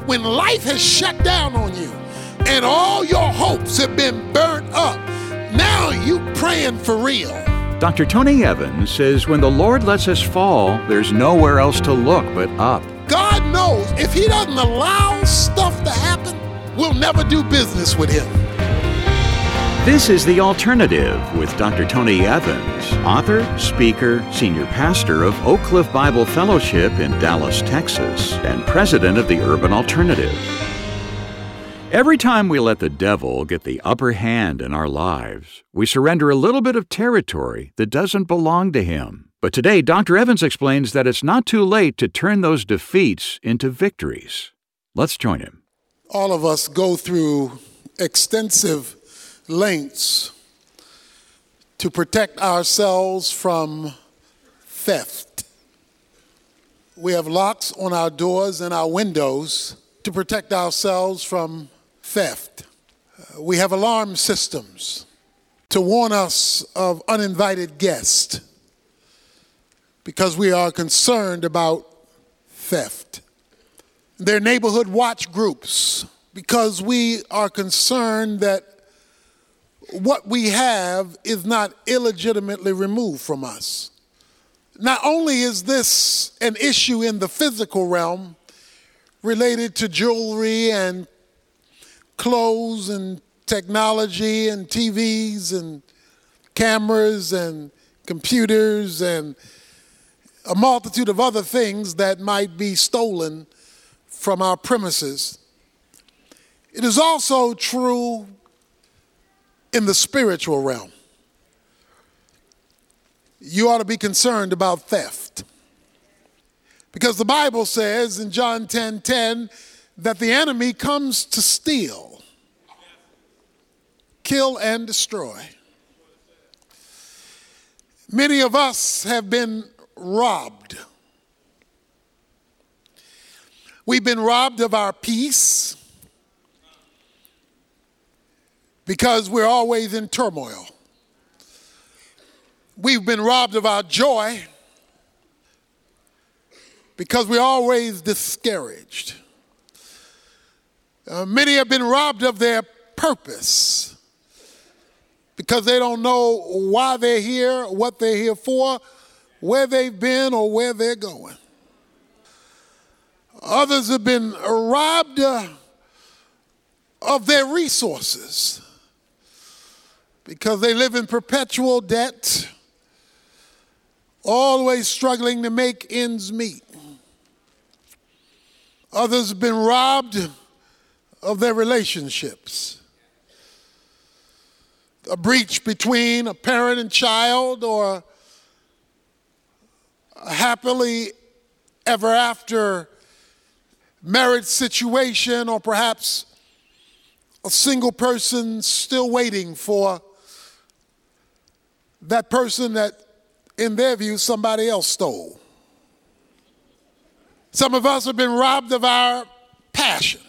when life has shut down on you and all your hopes have been burnt up, now you praying for real. Dr. Tony Evans says when the Lord lets us fall, there's nowhere else to look but up. God knows if he doesn't allow stuff to happen, we'll never do business with him. This is The Alternative with Dr. Tony Evans, author, speaker, senior pastor of Oak Cliff Bible Fellowship in Dallas, Texas, and president of the Urban Alternative. Every time we let the devil get the upper hand in our lives, we surrender a little bit of territory that doesn't belong to him. But today, Dr. Evans explains that it's not too late to turn those defeats into victories. Let's join him. All of us go through extensive lengths to protect ourselves from theft. We have locks on our doors and our windows to protect ourselves from theft. We have alarm systems to warn us of uninvited guests because we are concerned about theft. There are neighborhood watch groups because we are concerned that what we have is not illegitimately removed from us. Not only is this an issue in the physical realm related to jewelry and clothes and technology and TVs and cameras and computers and a multitude of other things that might be stolen from our premises. It is also true in the spiritual realm. You ought to be concerned about theft. Because the Bible says in John 10:10 that the enemy comes to steal, kill, and destroy. Many of us have been robbed. We've been robbed of our peace because we're always in turmoil. We've been robbed of our joy because we're always discouraged. Many have been robbed of their purpose because they don't know why they're here, what they're here for, where they've been, or where they're going. Others have been robbed of their resources because they live in perpetual debt, always struggling to make ends meet. Others have been robbed of their relationships. A breach between a parent and child, or a happily ever after marriage situation, or perhaps a single person still waiting for that person that, in their view, somebody else stole. Some of us have been robbed of our passion.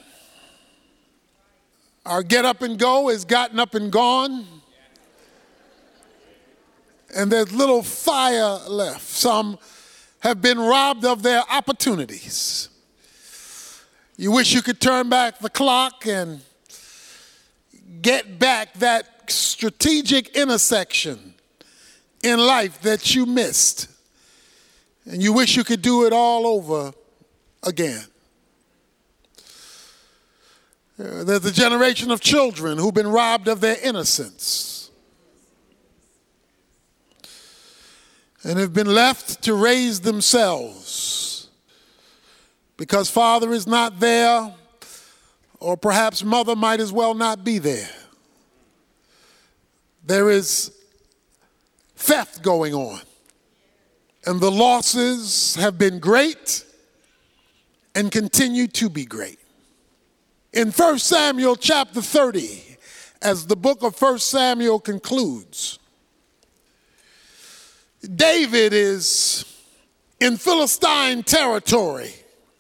Our get up and go is gotten up and gone, and there's little fire left. Some have been robbed of their opportunities. You wish you could turn back the clock and get back that strategic intersection in life that you missed. And you wish you could do it all over again. There's a generation of children who've been robbed of their innocence and have been left to raise themselves because father is not there, or perhaps mother might as well not be there. There is theft going on, and the losses have been great and continue to be great. In 1 Samuel chapter 30, as the book of 1 Samuel concludes, David is in Philistine territory,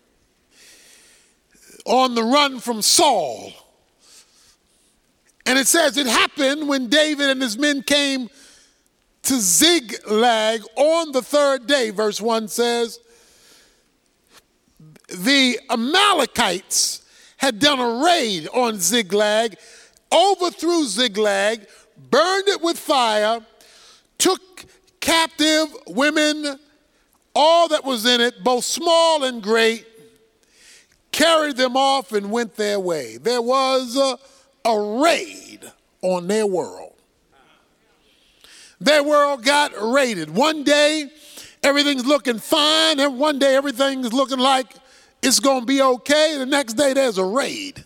on the run from Saul. And it says it happened when David and his men came to Ziklag on the third day, verse 1 says, the Amalekites had done a raid on Ziklag, overthrew Ziklag, burned it with fire, took captive women, all that was in it, both small and great, carried them off and went their way. There was a raid on their world. Their world got raided. One day, everything's looking fine, and one day everything's looking like it's going to be okay. The next day, there's a raid.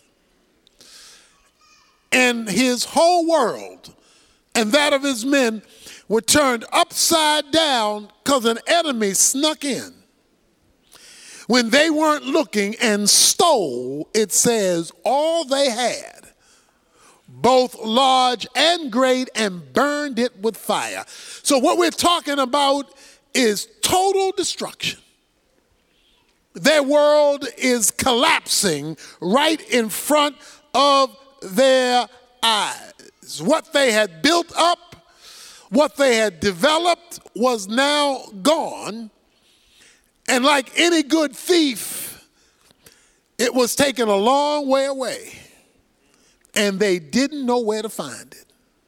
And his whole world and that of his men were turned upside down because an enemy snuck in when they weren't looking and stole, it says, all they had, both large and great, and burned it with fire. So what we're talking about is total destruction. Their world is collapsing right in front of their eyes. What they had built up, what they had developed was now gone. And like any good thief, it was taken a long way away. And they didn't know where to find it.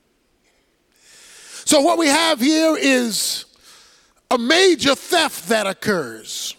So what we have here is a major theft that occurs.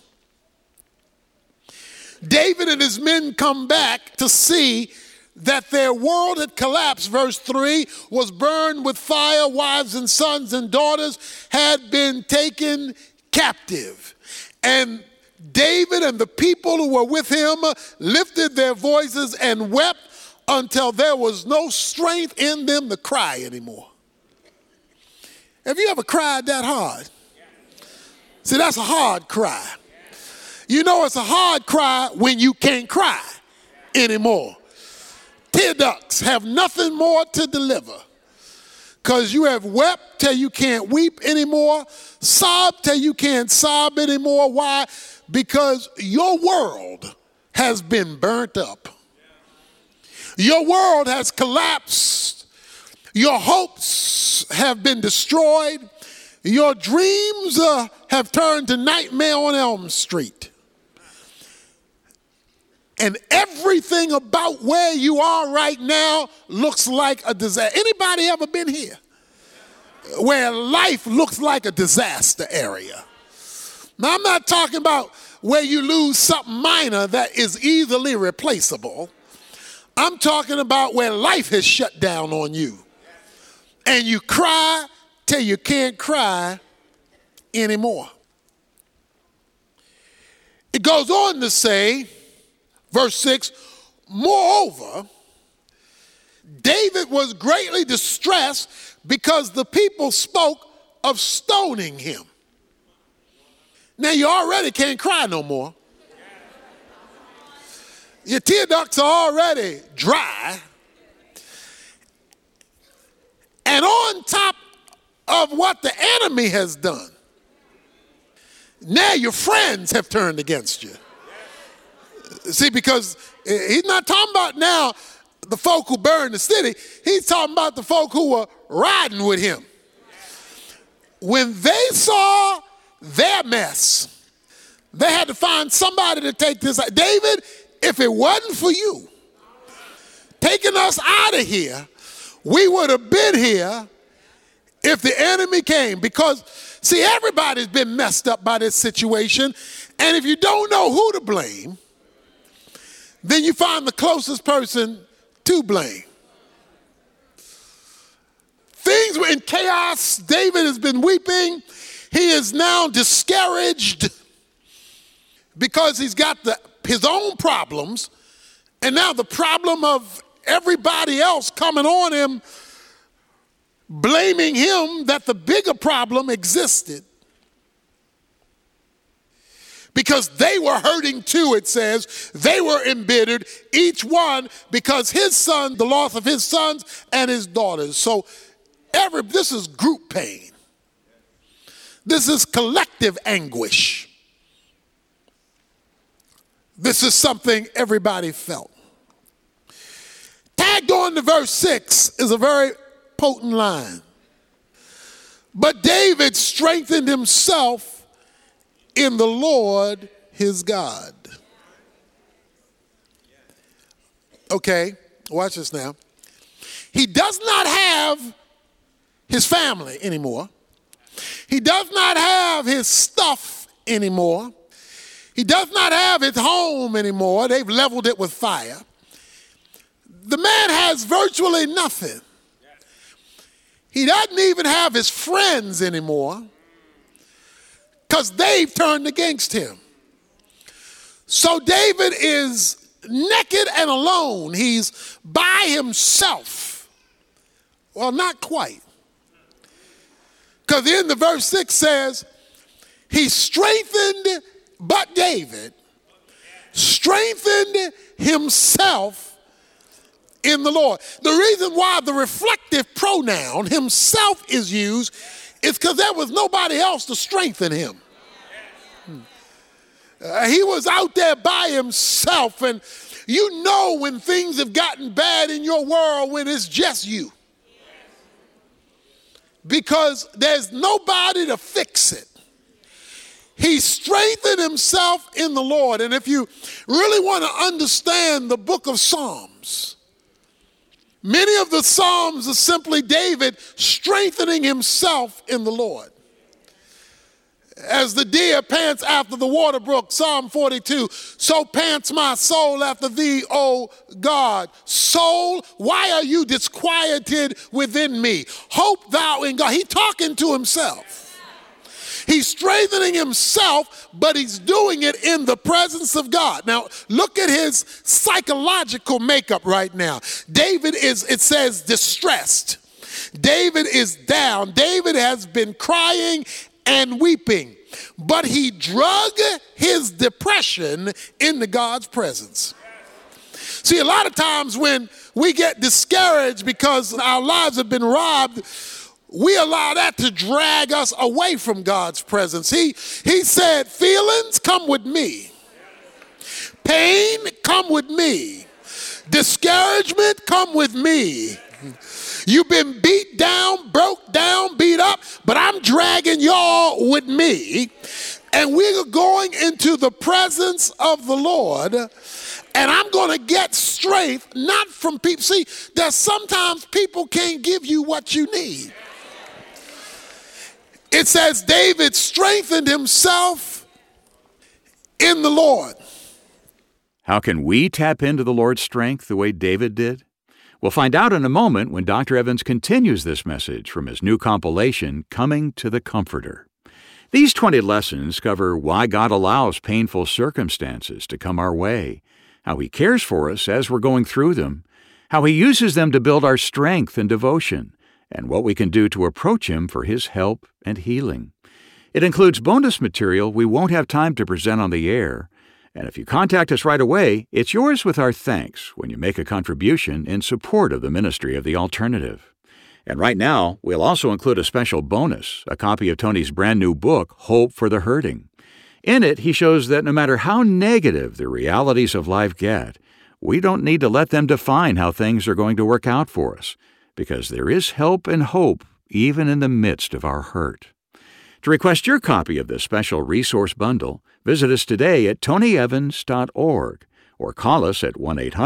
David and his men come back to see that their world had collapsed. Verse 3, was burned with fire. Wives and sons and daughters had been taken captive. And David and the people who were with him lifted their voices and wept until there was no strength in them to cry anymore. Have you ever cried that hard? See, that's a hard cry. You know it's a hard cry when you can't cry anymore. Tear ducts have nothing more to deliver because you have wept till you can't weep anymore, sobbed till you can't sob anymore. Why? Because your world has been burnt up. Your world has collapsed. Your hopes have been destroyed. Your dreams have turned to Nightmare on Elm Street. And everything about where you are right now looks like a disaster. Anybody ever been here? Where life looks like a disaster area. Now, I'm not talking about where you lose something minor that is easily replaceable. I'm talking about where life has shut down on you. And you cry till you can't cry anymore. It goes on to say, verse 6, moreover, David was greatly distressed because the people spoke of stoning him. Now you already can't cry no more. Your tear ducts are already dry. And on top of what the enemy has done, now your friends have turned against you. See, because he's not talking about now the folk who burned the city. He's talking about the folk who were riding with him. When they saw their mess, they had to find somebody to take this. David, if it wasn't for you taking us out of here, we would have been here if the enemy came. Because, see, everybody's been messed up by this situation. And if you don't know who to blame, then you find the closest person to blame. Things were in chaos. David has been weeping. He is now discouraged because he's got his own problems, and now the problem of everybody else coming on him, blaming him that the bigger problem existed. Because they were hurting too, it says. They were embittered, each one, because his son, the loss of his sons and his daughters. So this is group pain. This is collective anguish. This is something everybody felt. Tagged on to verse 6 is a very potent line. But David strengthened himself in the Lord his God. Okay, watch this now. He does not have his family anymore. He does not have his stuff anymore. He does not have his home anymore. They've leveled it with fire. The man has virtually nothing. He doesn't even have his friends anymore because they've turned against him. So David is naked and alone. He's by himself. Well, not quite. Because the end of verse 6 says, he strengthened, but David strengthened himself in the Lord. The reason why the reflective pronoun himself is used is because there was nobody else to strengthen him. He was out there by himself, and you know when things have gotten bad in your world when it's just you. Because there's nobody to fix it. He strengthened himself in the Lord. And if you really want to understand the book of Psalms, many of the Psalms are simply David strengthening himself in the Lord. As the deer pants after the water brook, Psalm 42, so pants my soul after thee, O God. Soul, why are you disquieted within me? Hope thou in God. He's talking to himself. He's strengthening himself, but he's doing it in the presence of God. Now, look at his psychological makeup right now. David is, it says, distressed. David is down. David has been crying and weeping, but he drug his depression into God's presence. See, a lot of times when we get discouraged because our lives have been robbed, we allow that to drag us away from God's presence. He said, feelings, come with me. Pain, come with me. Discouragement, come with me. You've been beat down, broke down, beat up, but I'm dragging y'all with me. And we're going into the presence of the Lord, and I'm going to get strength, not from people. See, there's sometimes people can't give you what you need. It says David strengthened himself in the Lord. How can we tap into the Lord's strength the way David did? We'll find out in a moment when Dr. Evans continues this message from his new compilation, Coming to the Comforter. These 20 lessons cover why God allows painful circumstances to come our way, how He cares for us as we're going through them, how He uses them to build our strength and devotion, and what we can do to approach Him for His help and healing. It includes bonus material we won't have time to present on the air, and if you contact us right away, it's yours with our thanks when you make a contribution in support of the ministry of The Alternative. And right now, we'll also include a special bonus, a copy of Tony's brand new book, Hope for the Hurting. In it, he shows that no matter how negative the realities of life get, we don't need to let them define how things are going to work out for us, because there is help and hope even in the midst of our hurt. To request your copy of this special resource bundle, visit us today at tonyevans.org or call us at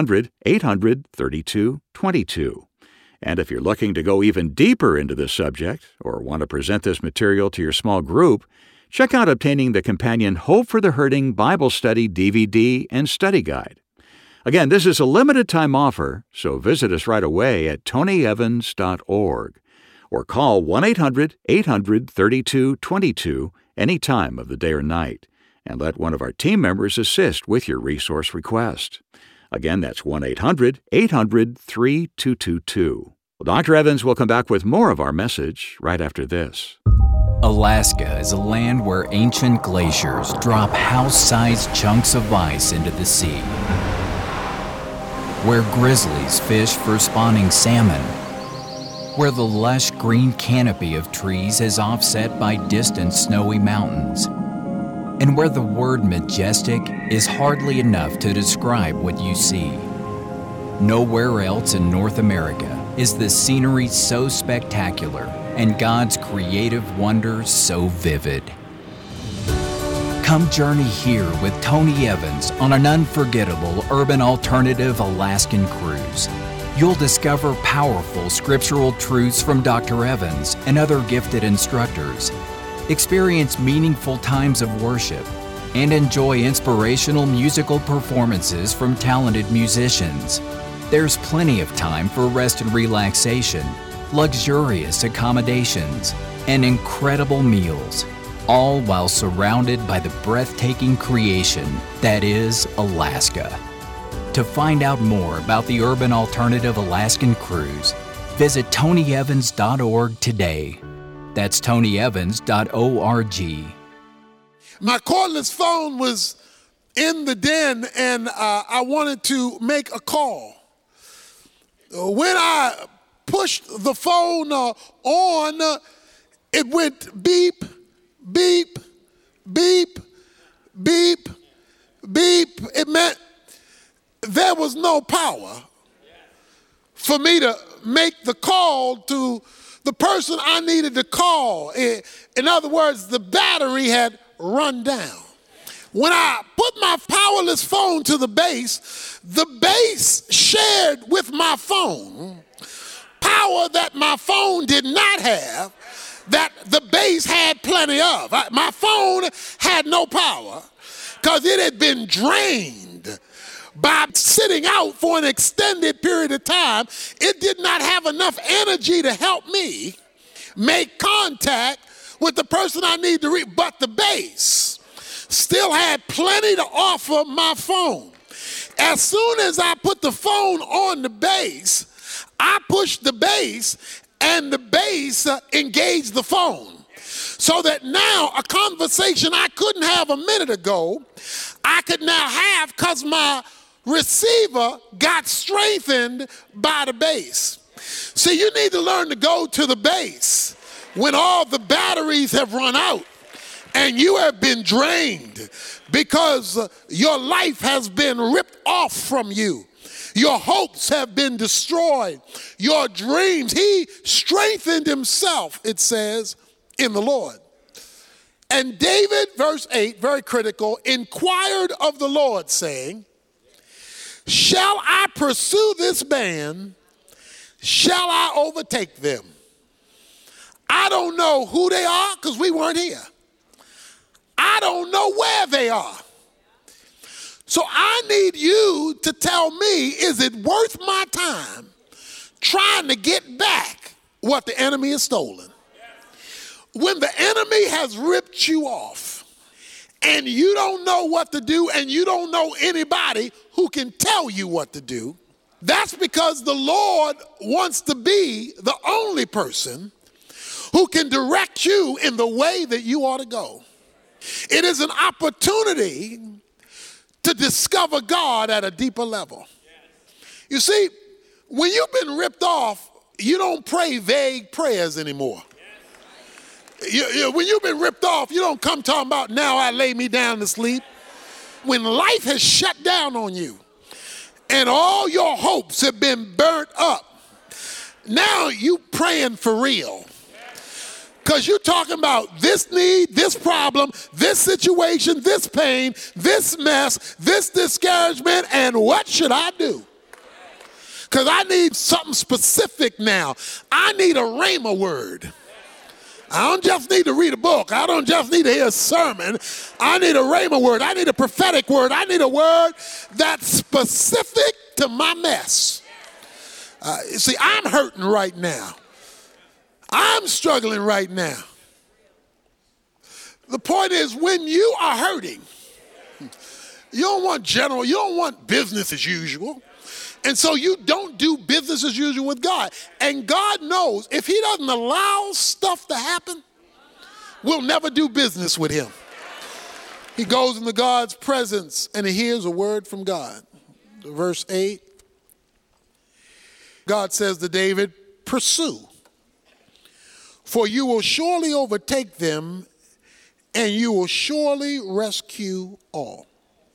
1-800-800-3222. And if you're looking to go even deeper into this subject or want to present this material to your small group, check out obtaining the companion Hope for the Hurting Bible Study DVD and Study Guide. Again, this is a limited-time offer, so visit us right away at tonyevans.org or call 1-800-800-3222 any time of the day or night, and let one of our team members assist with your resource request. Again, that's 1-800-800-3222. Well, Dr. Evans will come back with more of our message right after this. Alaska is a land where ancient glaciers drop house-sized chunks of ice into the sea, where grizzlies fish for spawning salmon, where the lush green canopy of trees is offset by distant snowy mountains, and where the word majestic is hardly enough to describe what you see. Nowhere else in North America is the scenery so spectacular and God's creative wonder so vivid. Come journey here with Tony Evans on an unforgettable urban alternative Alaskan cruise. You'll discover powerful scriptural truths from Dr. Evans and other gifted instructors, experience meaningful times of worship, and enjoy inspirational musical performances from talented musicians. There's plenty of time for rest and relaxation, luxurious accommodations, and incredible meals, all while surrounded by the breathtaking creation that is Alaska. To find out more about the Urban Alternative Alaskan Cruise, visit tonyevans.org today. That's tonyevans.org. My cordless phone was in the den, and I wanted to make a call. When I pushed the phone on, it went beep, beep, beep, beep, beep. It meant there was no power for me to make the call to the person I needed to call. In other words, the battery had run down. When I put my powerless phone to the base shared with my phone power that my phone did not have, that the base had plenty of. My phone had no power because it had been drained by sitting out for an extended period of time. It did not have enough energy to help me make contact with the person I need to reach, but the base still had plenty to offer my phone. As soon as I put the phone on the base, I pushed the base and the base engaged the phone. So that now a conversation I couldn't have a minute ago, I could now have because my receiver got strengthened by the base. See, you need to learn to go to the base when all the batteries have run out and you have been drained because your life has been ripped off from you. Your hopes have been destroyed. Your dreams. He strengthened himself, it says, in the Lord. And David, verse 8, very critical, inquired of the Lord, saying, shall I pursue this band? Shall I overtake them? I don't know who they are because we weren't here. I don't know where they are. So I need you to tell me, is it worth my time trying to get back what the enemy has stolen? When the enemy has ripped you off and you don't know what to do and you don't know anybody who can tell you what to do, that's because the Lord wants to be the only person who can direct you in the way that you ought to go. It is an opportunity to discover God at a deeper level. You see, when you've been ripped off, you don't pray vague prayers anymore. When you've been ripped off, you don't come talking about, now I lay me down to sleep. When life has shut down on you and all your hopes have been burnt up, now you praying for real. Because you're talking about this need, this problem, this situation, this pain, this mess, this discouragement, and what should I do? Because I need something specific now. I need a rhema word. I don't just need to read a book. I don't just need to hear a sermon. I need a rhema word. I need a prophetic word. I need a word that's specific to my mess. You see, I'm hurting right now. I'm struggling right now. The point is, when you are hurting, you don't want business as usual. And so you don't do business as usual with God. And God knows if he doesn't allow stuff to happen, we'll never do business with him. He goes into God's presence and he hears a word from God. Verse 8, God says to David, pursue, for you will surely overtake them and you will surely rescue all.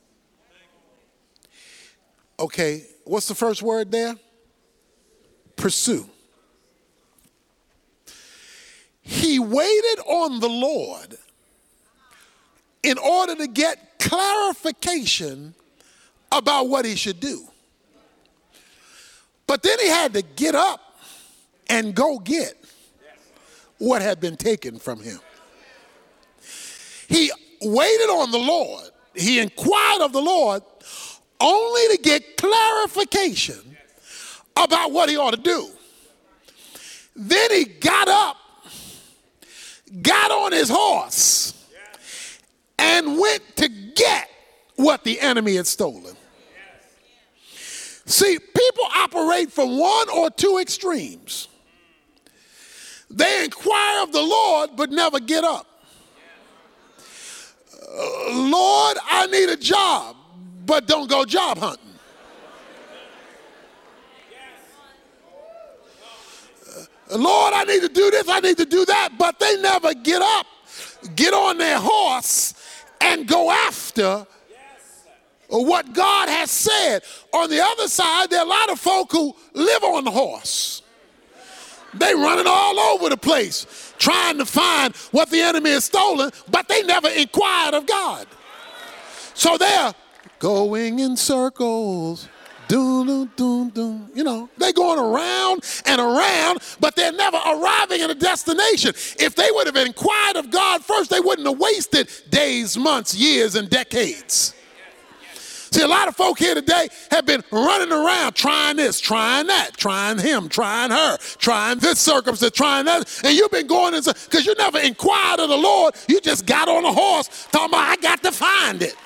Okay, what's the first word there? Pursue. He waited on the Lord in order to get clarification about what he should do. But then he had to get up and go get what had been taken from him. He waited on the Lord. He inquired of the Lord only to get clarification about what he ought to do. Then he got up, got on his horse, and went to get what the enemy had stolen. See, people operate from one or two extremes. They inquire of the Lord but never get up. Lord, I need a job, but don't go job hunting. Lord, I need to do this, I need to do that, but they never get up, get on their horse, and go after what God has said. On the other side, there are a lot of folk who live on the horse. They running all over the place, trying to find what the enemy has stolen, but they never inquired of God. So they're going in circles. They're going around and around, but they're never arriving at a destination. If they would have inquired of God first, they wouldn't have wasted days, months, years, and decades. See, a lot of folk here today have been running around trying this, trying that, trying him, trying her, trying this circumstance, trying that, and you've been going because you never inquired of the Lord. You just got on a horse talking about, I got to find it.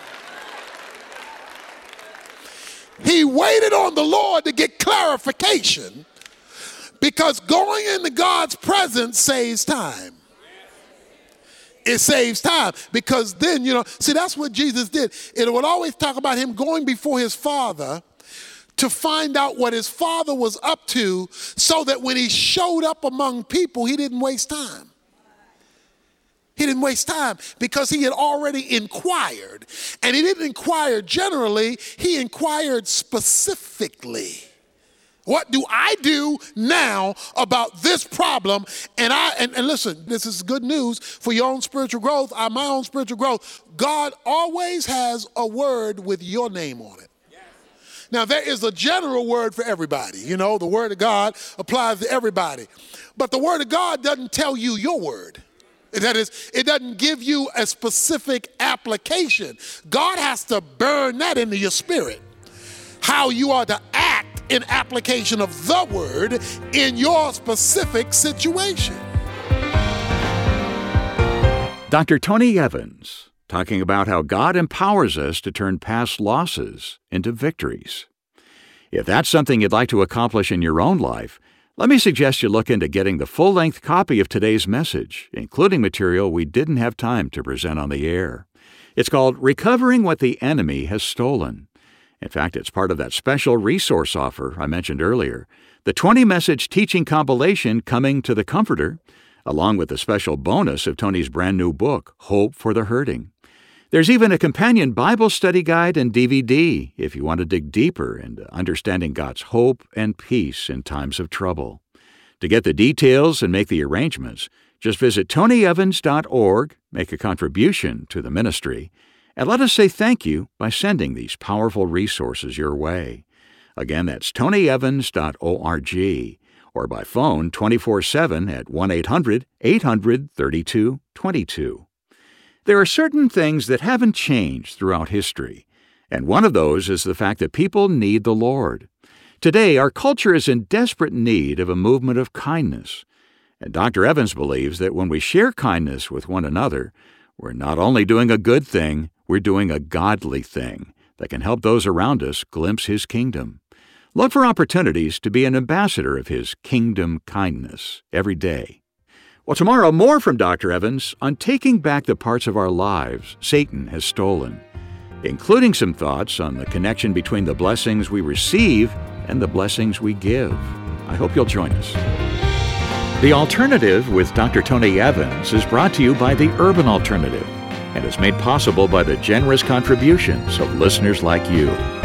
He waited on the Lord to get clarification because going into God's presence saves time. It saves time because then, see, that's what Jesus did. It would always talk about him going before his Father to find out what his Father was up to so that when he showed up among people, he didn't waste time. He didn't waste time because he had already inquired. And he didn't inquire generally, he inquired specifically. What do I do now about this problem? And listen, this is good news for your own spiritual growth, my own spiritual growth. God always has a word with your name on it. Now, there is a general word for everybody. The word of God applies to everybody. But the word of God doesn't tell you your word. That is, it doesn't give you a specific application. God has to burn that into your spirit. How you are to act in application of the word in your specific situation. Dr. Tony Evans, talking about how God empowers us to turn past losses into victories. If that's something you'd like to accomplish in your own life, let me suggest you look into getting the full-length copy of today's message, including material we didn't have time to present on the air. It's called Recovering What the Enemy Has Stolen. In fact, it's part of that special resource offer I mentioned earlier, the 20-message teaching compilation Coming to the Comforter, along with the special bonus of Tony's brand new book, Hope for the Hurting. There's even a companion Bible study guide and DVD if you want to dig deeper into understanding God's hope and peace in times of trouble. To get the details and make the arrangements, just visit tonyevans.org, make a contribution to the ministry, and let us say thank you by sending these powerful resources your way. Again, that's tonyevans.org, or by phone 24/7 at 1-800-800-3222. There are certain things that haven't changed throughout history, and one of those is the fact that people need the Lord. Today, our culture is in desperate need of a movement of kindness, and Dr. Evans believes that when we share kindness with one another, we're not only doing a good thing, we're doing a godly thing that can help those around us glimpse His kingdom. Look for opportunities to be an ambassador of His kingdom kindness every day. Well, tomorrow, more from Dr. Evans on taking back the parts of our lives Satan has stolen, including some thoughts on the connection between the blessings we receive and the blessings we give. I hope you'll join us. The Alternative with Dr. Tony Evans is brought to you by the Urban Alternative and is made possible by the generous contributions of listeners like you.